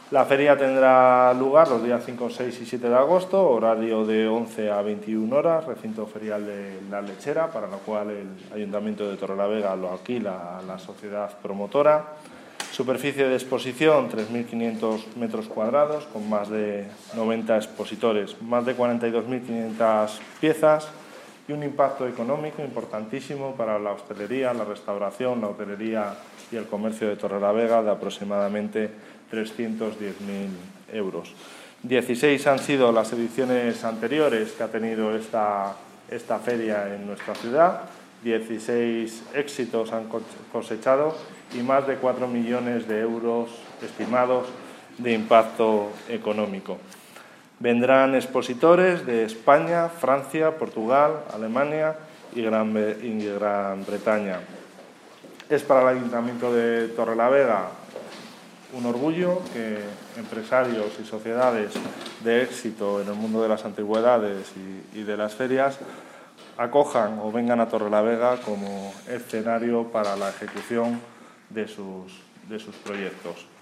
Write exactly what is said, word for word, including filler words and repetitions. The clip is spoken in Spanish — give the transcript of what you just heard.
La feria tendrá lugar los días cinco, seis y siete de agosto, horario de once a veintiuna horas, recinto ferial de La Lechera, para lo cual el Ayuntamiento de Torrelavega lo alquila a la sociedad promotora. Superficie de exposición, tres mil quinientos metros cuadrados, con más de noventa expositores, más de cuarenta y dos mil quinientas piezas y un impacto económico importantísimo para la hostelería, la restauración, la hotelería y el comercio de Torrelavega de aproximadamente trescientos diez mil euros. dieciséis han sido las ediciones anteriores que ha tenido esta, esta feria en nuestra ciudad, dieciséis éxitos han cosechado y más de cuatro millones de euros estimados de impacto económico. Vendrán expositores de España, Francia, Portugal, Alemania y Gran, y Gran Bretaña. Es para el Ayuntamiento de Torrelavega un orgullo que empresarios y sociedades de éxito en el mundo de las antigüedades y, y de las ferias acojan o vengan a Torrelavega como escenario para la ejecución de sus, de sus proyectos.